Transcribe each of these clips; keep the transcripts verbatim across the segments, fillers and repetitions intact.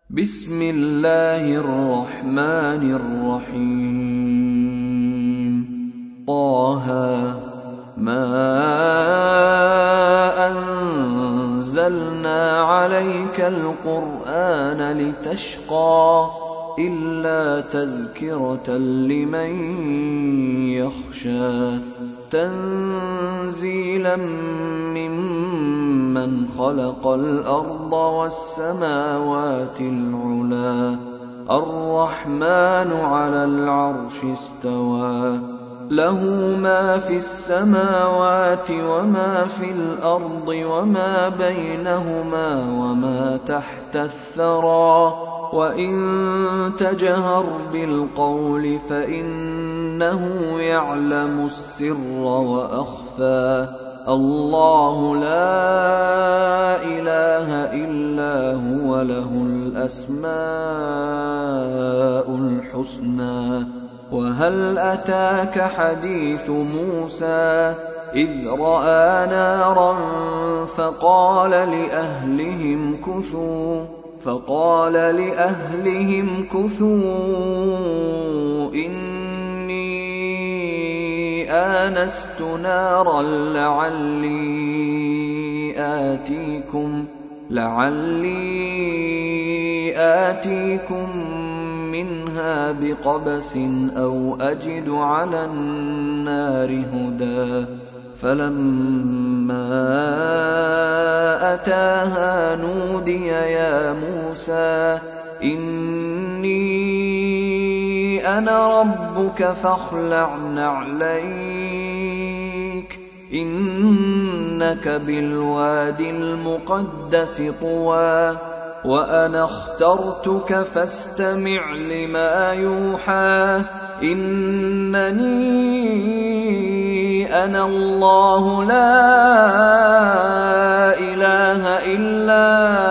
بسم الله الرحمن الرحيم. طه ما أنزلنا عليك القرآن لتشقى إلا تذكرة لمن يخشى تنزيلا ممن خلق الأرض والسماوات العلى الرحمن على العرش استوى له ما في السماوات وما في الأرض وما بينهما وما تحت الثرى وإن تجهر بالقول فإنه يعلم السر وأخفى الله لا إله إلا هو له الأسماء الحسنى. وهل أتاك حديث موسى إذ رأى نارا فقال لأهلهم كثوا فقال لأهلهم كثوا إني آنست نارا لعلي آتيكم لعلي آتيكم منها بقبس أو أجد على النار هدى. فلما أتاها نودي يا موسى إني أنا ربك فاخلع نعليك إنك بالوادي المقدس طوى وأنا اخترتك فاستمع لما يوحى إنني أنا الله لا إله إلا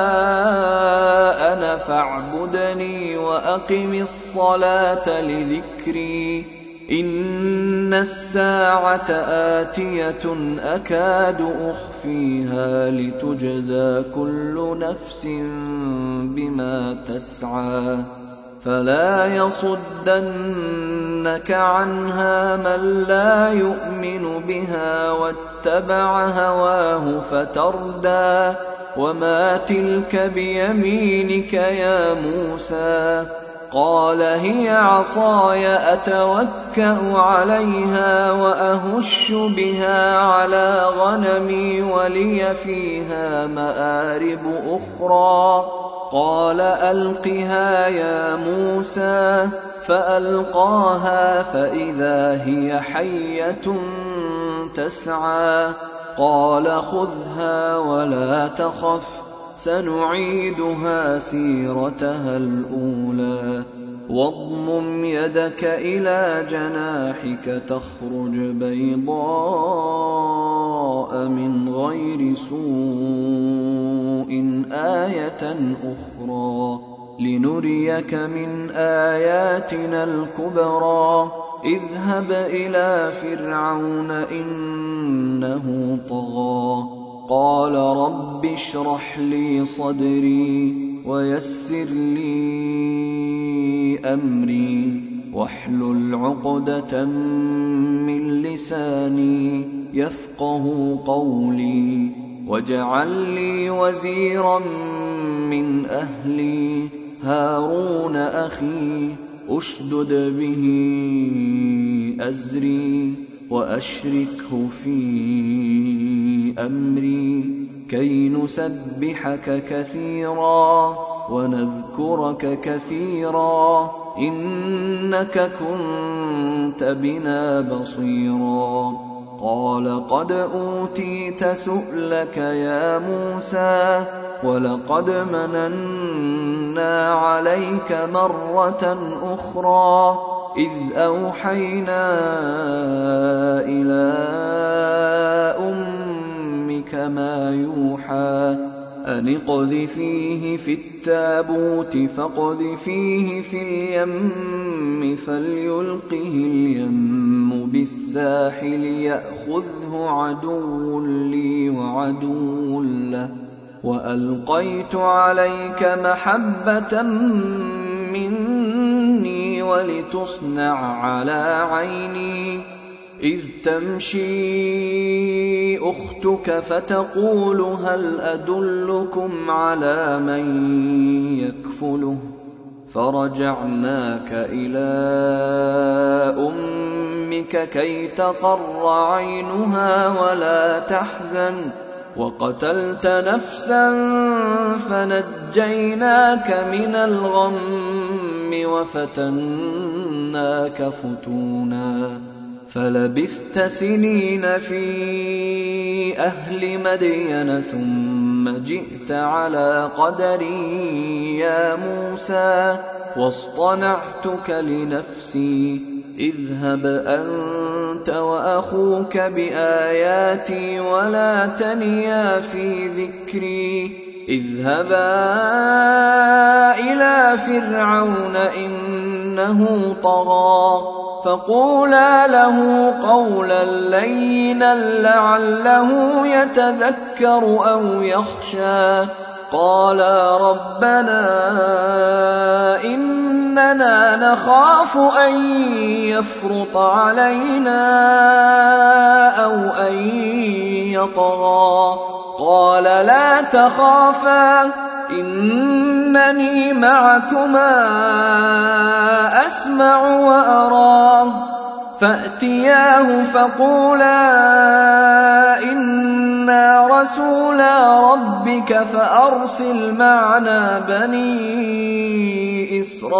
أنا فاعبدني وأقم الصلاة لذكري إن الساعة آتية أكاد أخفيها لتجزى كل نفس بما تسعى فلا يصدنك عنها من لا يؤمن بها واتبع هواه فتردى. وما تلك بيمينك يا موسى قال هي عصاي أتوكأ عليها وأهش بها على غنمي ولي فيها مآرب أخرى. قال ألقها يا موسى فألقاها فإذا هي حية تسعى. قال خذها ولا تخف سنعيدها سيرتها الأولى واضمم يدك إلى جناحك تخرج بيضاء من غير سوء آية أخرى لنريك من آياتنا الكبرى. اذهب إلى فرعون إنه طغى قال رب اشرح لي صدري ويسر لي أمري واحلل عقدة من لساني يفقه قولي واجعل لي وزيرا من أهلي هارون أخي أشدد به أزري وأشركه في أمري كي نسبحك كثيرا ونذكرك كثيرا إنك كنت بنا بصيرا. قال قد أوتيت سؤلك يا موسى ولقد مننا عليك مرة أخرى إذ أوحينا إلى أمك ما يوحى أن اقذفيه في التابوت فاقذفيه في اليم فليلقه اليم بالساحل يأخذه عدو لي وعدو له وألقيت عليك محبة مني ولتصنع على عيني إذ تمشي أختك فتقول هل أدلكم على من يكفله فرجعناك إلى أمك كي تقر عينها ولا تحزن وقتلت نفسا فنجيناك من الغم وفتناك فتونا فلبثت سنين في أهل مدين ثم جئت على قدري يا موسى واصطنعتك لنفسي اذهب أنت وأخوك بآياتي ولا تنيا في ذكري اذهبا إلى فرعون إنه طغى فقولا له قولا لينا لعله يتذكر أو يخشى قالا ربنا إننا نخاف أن يفرط علينا أو أن يطغى قال لا تخافا إنني معكما أسمع وأرى فأتياه فقولا إنا رسولا ربك فأرسل معنا بني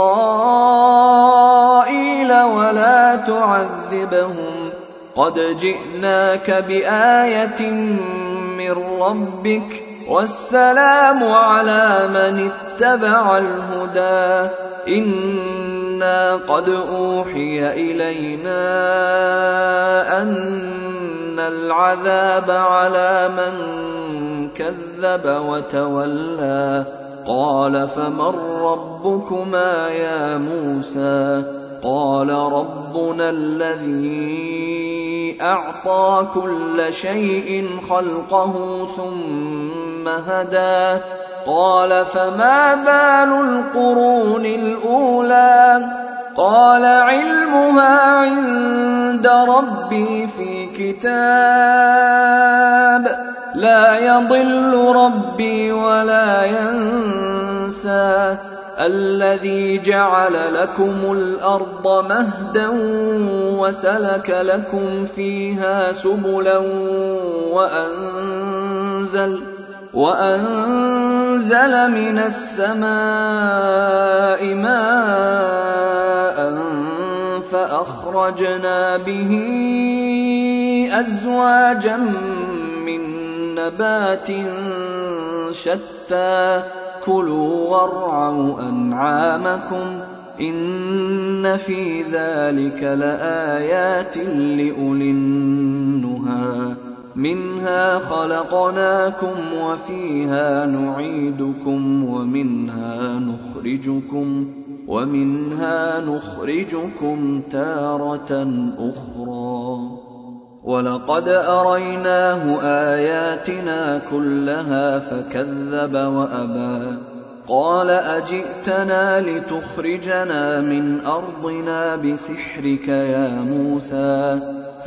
إسرائيل ولا تعذبهم قد جئناك بآية من ربك والسلام على من اتبع الهدى إنا قد أوحي إلينا أن العذاب على من كذب وتولى قال فمن ربكما يا موسى قال ربنا الذي أعطى كل شيء خلقه ثم هدى قال فما بال القرون الأولى قال علمها عند ربي في كتاب لا يضل ربي ولا ينسى الذي جعل لكم الأرض مهدا وسلك لكم فيها سبلا وأنزل وأنزل من السماء ماء فأخرجنا به أزواجا من نبات شتى كلوا وارعوا أنعامكم إن في ذلك لآيات لأولي النهى منها خلقناكم وفيها نعيدكم ومنها نخرجكم ومنها نخرجكم تارة أخرى ولقد أريناه آياتنا كلها فكذب وأبى قال أجئتنا لتخرجنا من أرضنا بسحرك يا موسى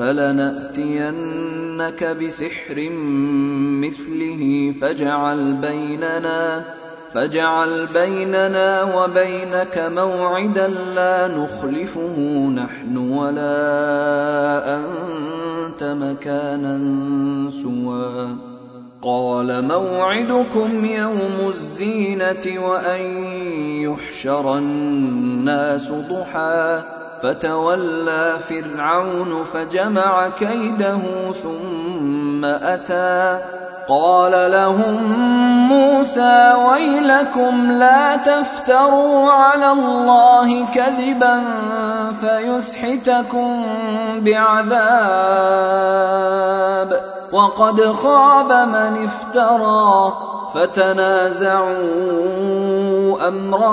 فلنأتينك بسحر مثله فاجعل بيننا فاجعل بيننا وبينك موعدا لا نخلفه نحن ولا أنت مكانا سوى قال موعدكم يوم الزينة وأن يحشر الناس ضحى فتولى فرعون فجمع كيده ثم أتى قال لهم موسى ويلكم لا تفتروا على الله كذبا فيسحتكم بعذاب وقد خاب من افترى فتنازعوا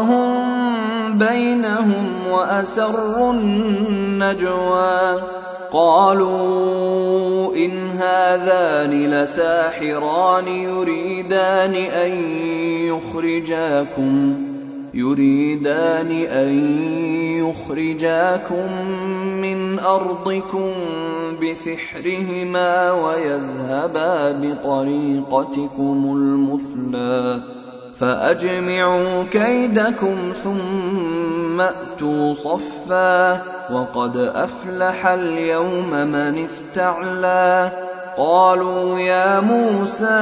أمرهم بينهم وأسروا النجوى قالوا إن هذان لساحران يريدان أن يخرجاكم يريدان أن يخرجاكم من أرضكم بسحرهما ويذهبا بطريقتكم المثلى فأجمعوا كيدكم ثم أتوا صفا وقد أفلح اليوم من استعلى قالوا يا موسى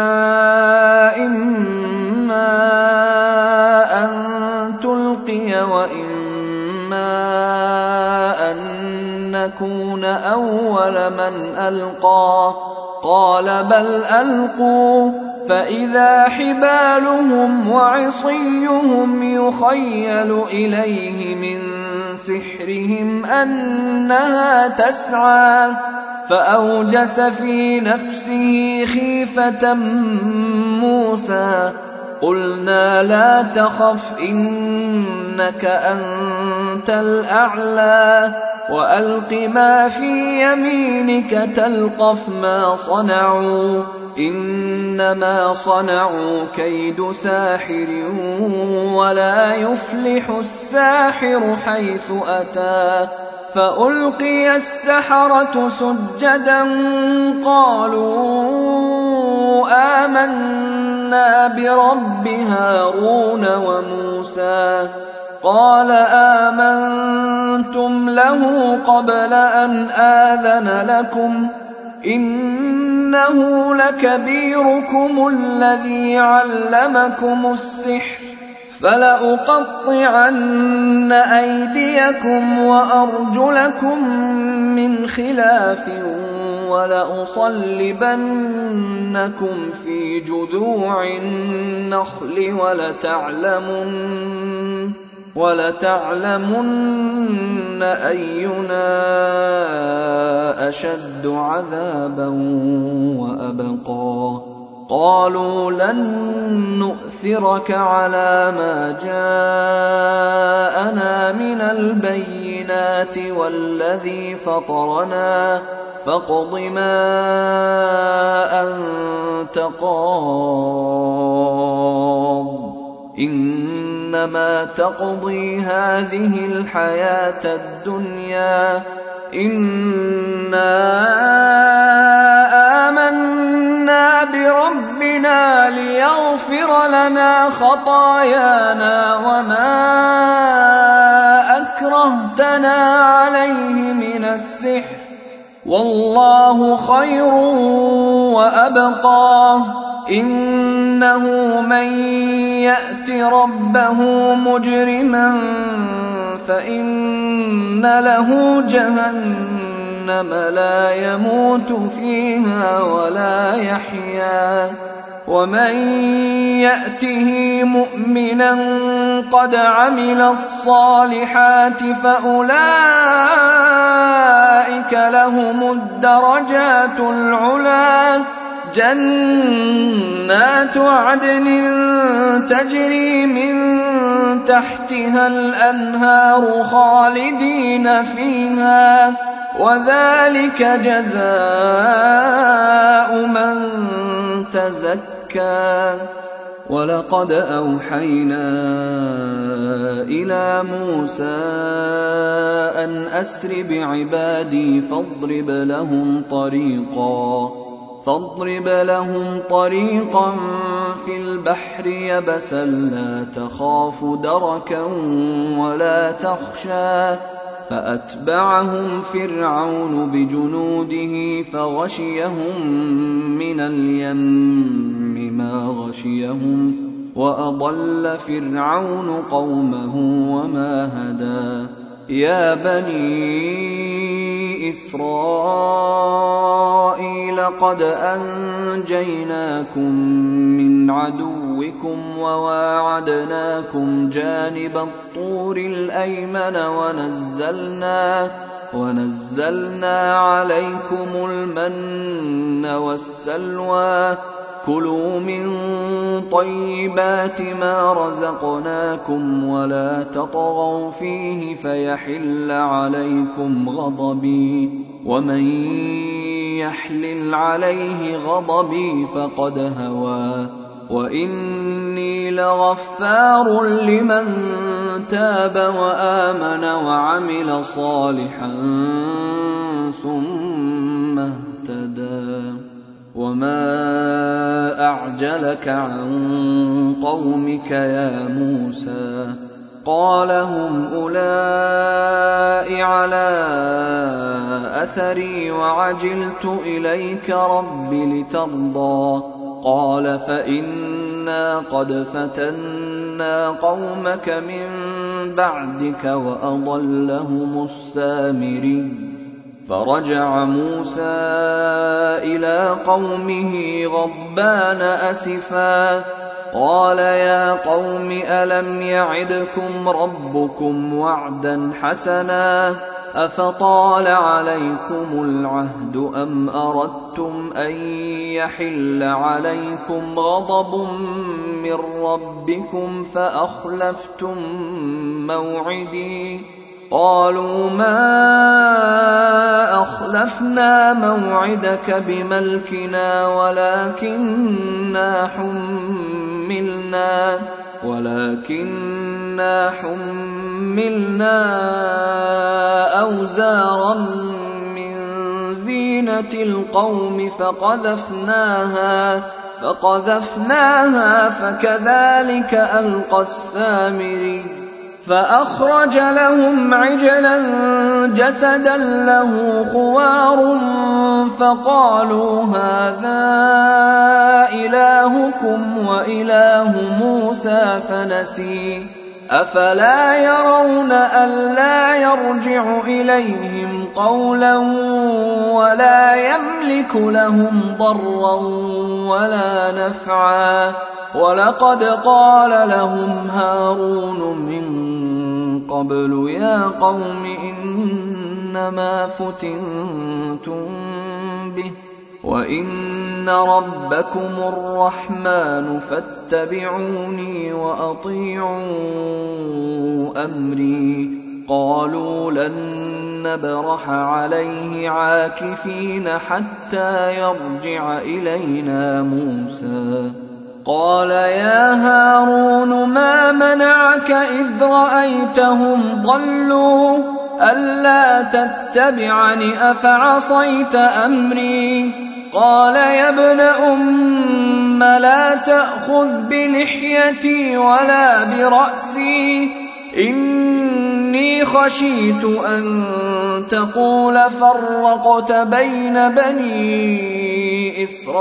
إما أن تلقي وإما أن نكون أول من ألقى قال بل ألقوا فإذا حبالهم وعصيهم يخيل إليه من سحرهم أنها تسعى فأوجس في نفسه خيفة موسى قلنا لا تخف إنك أنت الأعلى وألق ما في يمينك تلقف ما صنعوا إنما صنعوا كيد ساحر ولا يفلح الساحر حيث أتى فألقي السحرة سجدا قالوا آمنا برب هارون وموسى قال آمنتم له قبل أن آذن لكم إنه لكبيركم الذي علمكم السحر فلأقطعن أيديكم وأرجلكم من خلاف ولأصلبنكم في جذوع النخل ولتعلمن ولتعلمن أينا أشد عذابا وأبقى قالوا لن نؤثرك على ما جاءنا من البينات والذي فطرنا فاقض ما أنت قاض إنما تقضي هذه الحياة الدنيا إنا آمنا بربنا ليغفر لنا خطايانا وما أكرهتنا عليه من السحر والله خير وأبقى إنه من يأت ربه مجرما فإن له جهنم لا يموت فيها ولا يحيا ومن يأته مؤمنا قد عمل الصالحات فأولئك لهم الدرجات العلى جنات عدن تجري من تحتها الأنهار خالدين فيها وذلك جزاء من تزكى ولقد أوحينا إلى موسى أن أسر بعبادي فاضرب لهم طريقا فاضرب لهم طريقا في البحر يبسا لا تخاف دركا ولا تخشى فأتبعهم فرعون بجنوده فغشيهم من اليم ما غشيهم وأضل فرعون قومه وما هدى يا بني إسرائيل قد أنجيناكم من عدوكم وواعدناكم جانب الطور الأيمن ونزلنا ونزلنا عليكم المن والسلوى كُلُوا مِن طَيِّبَاتِ مَا رَزَقْنَاكُمْ وَلَا تَطْغَوْا فِيهِ فَيَحِلَّ عَلَيْكُمْ غَضَبِي ۖ وَمَن يَحْلِلْ عَلَيْهِ غَضَبِي فَقَدْ هَوَىٰ وَإِنِّي لَغَفَّارٌ لِّمَن تَابَ وَآمَنَ وَعَمِلَ صَالِحًا ثُمَّ اهْتَدَىٰ وَمَا أَعْجَلَكَ عَن قَوْمِكَ يَا مُوسَىٰ قَالَ هُمْ أُولَاءِ عَلَىٰ أَثَرِي وَعَجِلْتُ إِلَيْكَ رَبِّ لِتَرْضَىٰ قَالَ فَإِنَّا قَدْ فَتَنَّا قَوْمَكَ مِن بَعْدِكَ وَأَضَلَّهُمُ السَّامِرِيُّ فَرَجَعَ مُوسَىٰ إِلَىٰ قَوْمِهِ غَضْبَانَ أَسِفًا قَالَ يَا قَوْمِ أَلَمْ يَعِدْكُمْ رَبُّكُمْ وَعْدًا حَسَنًا أَفَطَالَ عَلَيْكُمُ الْعَهْدُ أَمْ أَرَدتُّمْ أَن يَحِلَّ عَلَيْكُمْ غَضَبٌ مِّن رَّبِّكُمْ فَأَخْلَفْتُم مَّوْعِدِي قَالُوا مَا أَخْلَفْنَا مَوْعِدَكَ بِمَلْكِنَا وَلَٰكِنَّا حُمِّلْنَا ولكننا حملنا أوزارا من زينة القوم فقذفناها فقذفناها فكذلك ألقى السامري فأخرج لهم عجلا جسدا له خوار فقالوا هذا إلهكم وإله موسى فنسي أفلا يرون ألا يرجع إليهم قولا ولا يملك لهم ضرا ولا نفعا ولقد قال لهم هارون من قبل يا قوم إنما فتنتم به وإن ربكم الرحمن فاتبعوني وأطيعوا أمري قالوا لن نبرح عليه عاكفين حتى يرجع إلينا موسى قال يا هارون ما منعك إذ رأيتهم ضلوا ألا تتبعني أفعصيت أمري قال يا ابن أم لا تأخذ بلحيتي ولا برأسي إني خشيت أن تقول فرقت بين بني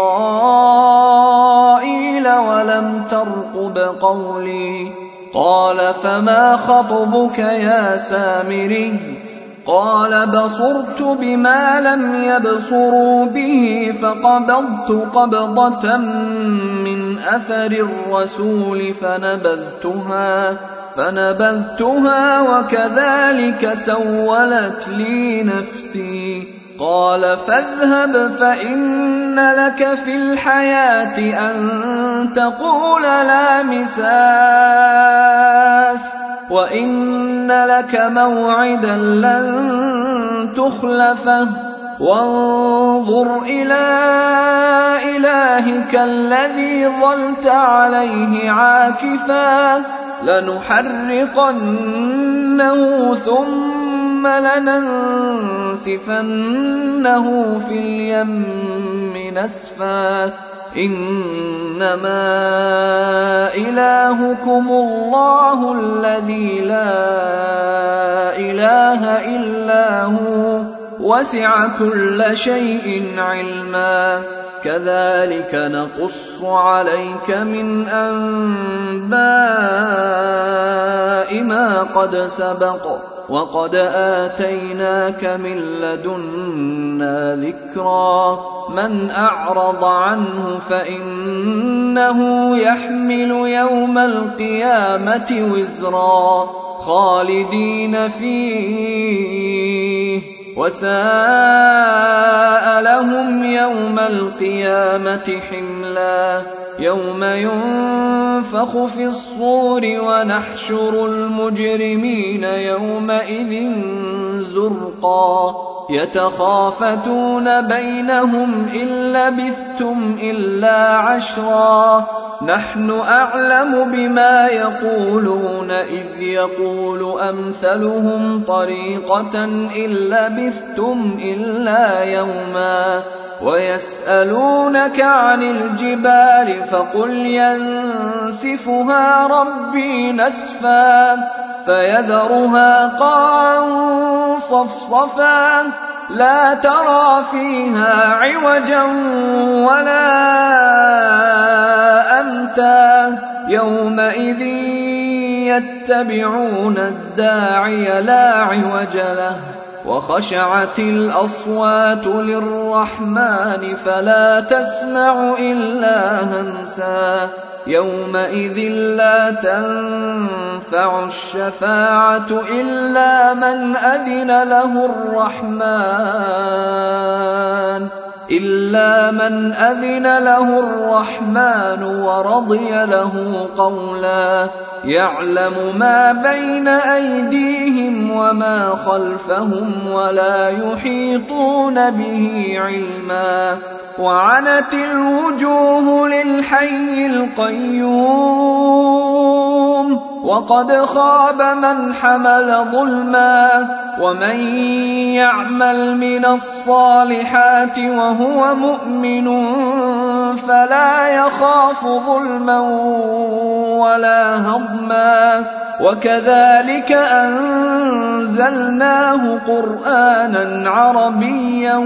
إسرائيل ولم ترقب قولي قال فما خطبك يا سامري قال بصرت بما لم يبصروا به فقبضت قبضة من أثر الرسول فنبذتها فنبذتها وكذلك سولت لي نفسي قال فاذهب فإن لك في الحياة أن تقول لا مساس وإن لك موعدا لن تخلفه وانظر إلى إلهك الذي ظلت عليه عاكفا لنحرقنه ثم لننسفنه في اليم نسفا إنما إلهكم الله الذي لا إله إلا هو وسع كل شيء علما كذلك نقص عليك من أنباء ما قد سبق وقد آتيناك من لدنا ذكرا من أعرض عنه فإنه يحمل يوم القيامة وزرا خالدين فيه وساء لهم يوم القيامة حملا يوم ينفخ في الصور ونحشر المجرمين يومئذ زرقا يتخافتون بينهم إن لبثتم إلا عشرا نحن أعلم بما يقولون إذ يقول أمثلهم طريقة إن لبثتم إلا يوما ويسألونك عن الجبال فقل ينسفها ربي نسفا فيذرها قاعا صفصفا لا ترى فيها عوجا ولا أمتا يومئذ يتبعون الداعي لا عوج له وخشعت الأصوات للرحمن فلا تسمع إلا همسا يومئذ لا تنفع الشفاعة إلا من أذن له الرحمن إلا من أذن له الرحمن ورضي له قولا يعلم ما بين أيديهم وما خلفهم ولا يحيطون به علما وعنت الوجوه للحي القيوم وقد خاب من حمل ظلما ومن يعمل من الصالحات وهو مؤمن فلا يخاف ظلما ولا هضما وكذلك أنزلناه قرآنا عربيا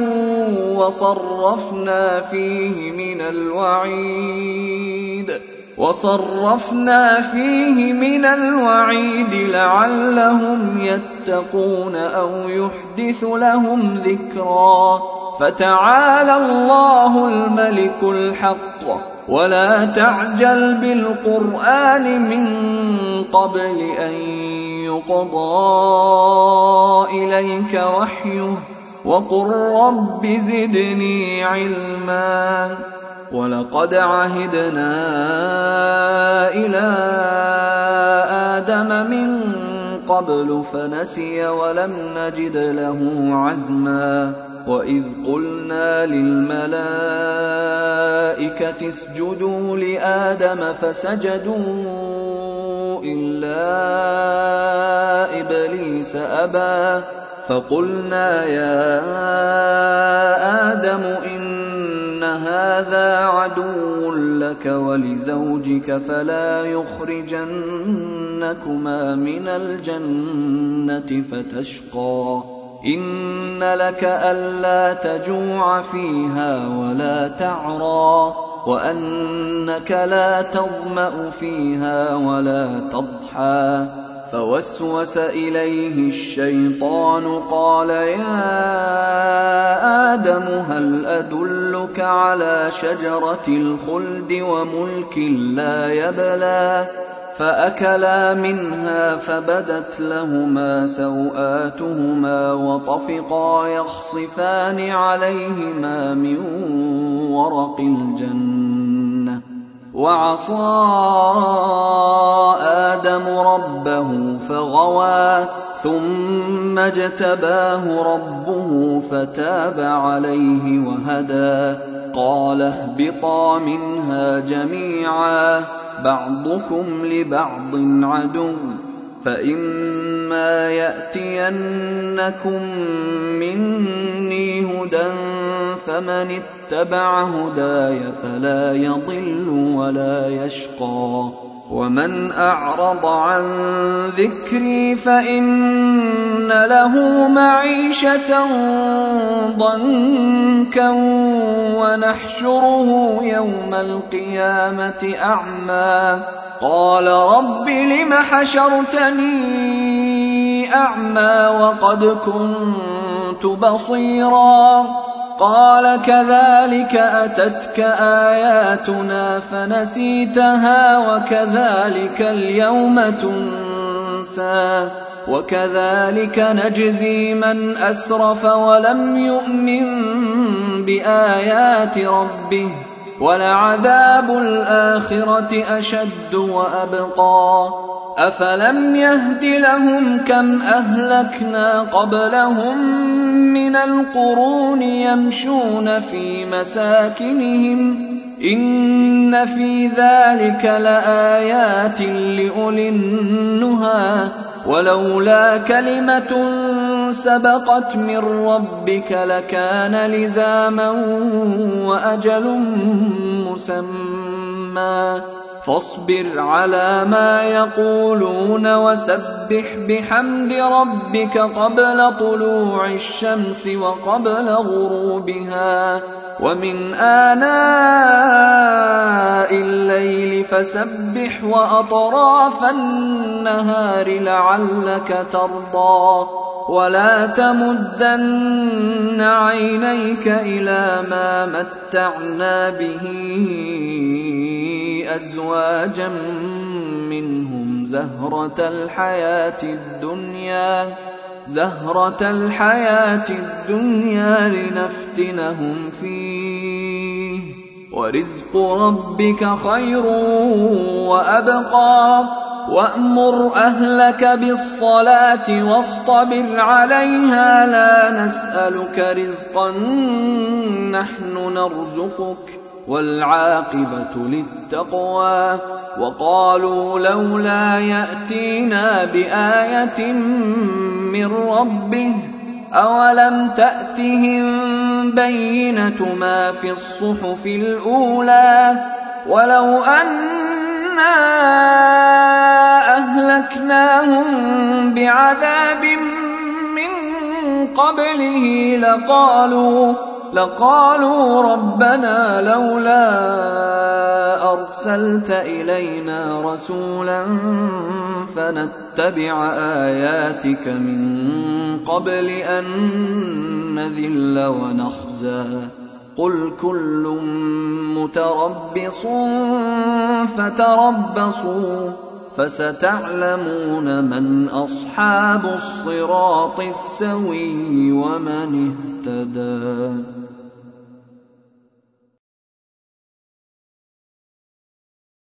وصرفنا فيه من الوعيد وصرفنا فيه من الوعيد لعلهم يتقون أو يحدث لهم ذكرا فتعالى الله الملك الحق ولا تعجل بالقرآن من قبل أن يقضى إليك وحيه وقل رب زدني علما ولقد عهدنا إلى آدم من قبل فنسي ولم نجد له عزما وإذ قلنا للملائكة اسجدوا لآدم فسجدوا إلا إبليس أبى فقلنا يا آدم إن هذا عدو لك ولزوجك فلا يخرجنكما من الجنة فتشقى إن لك ألا تجوع فيها ولا تعرى وأنك لا تظمأ فيها ولا تضحى فوسوس إليه الشيطان قال يا آدم هل أدلك على شجرة الخلد وملك لا يبلى فأكلا منها فبدت لهما سوآتهما وطفقا يخصفان عليهما من ورق الجنة وعصى آدم ربه فغوى ثم اجتباه ربه فتاب عليه وهدى قال اهبطا منها جميعا بعضكم لبعض عدو فإما يأتينكم مني هدى فمن اتبع هداي فلا يضل ولا يشقى ومن أعرض عن ذكري فإن له معيشة ضنكا ونحشره يوم القيامة أعمى قال رب لم حشرتني أعمى وقد كنت بصيرا قال كذلك أتتك آياتنا فنسيتها وكذلك اليوم تنسى وكذلك نجزي من أسرف ولم يؤمن بآيات ربه ولعذاب الآخرة أشد وأبقى أفلم يهد لهم كم أهلكنا قبلهم من القرون يمشون في مساكنهم إن في ذلك لآيات لأولي النهى ولولا كلمة سبقت من ربك لكان لزاما وأجل مسمى فاصبر على ما يقولون وسبح بحمد ربك قبل طلوع الشمس وقبل غروبها ومن آناء الليل فسبح وأطراف النهار لعلك ترضى ولا تمدن عينيك إلى ما متعنا به أزواجا منهم زهرة الحياة الدنيا زهرة الحياة الدنيا لنفتنهم فيه ورزق ربك خير وأبقى وأمر أهلك بالصلاة واصطبر عليها لا نسألك رزقا نحن نرزقك والعاقبة للتقوى وقالوا لولا يأتينا بآية من ربه أولم تأتهم بينة ما في الصحف الأولى ولو أنا أهلكناهم بعذاب من قبله لقالوا لقالوا ربنا لولا أرسلت إلينا رسولا فنتبع آياتك من قبل أن نذل ونخزى قل كل متربص فتربصوا فستعلمون من أصحاب الصراط السوي ومن اهتدى.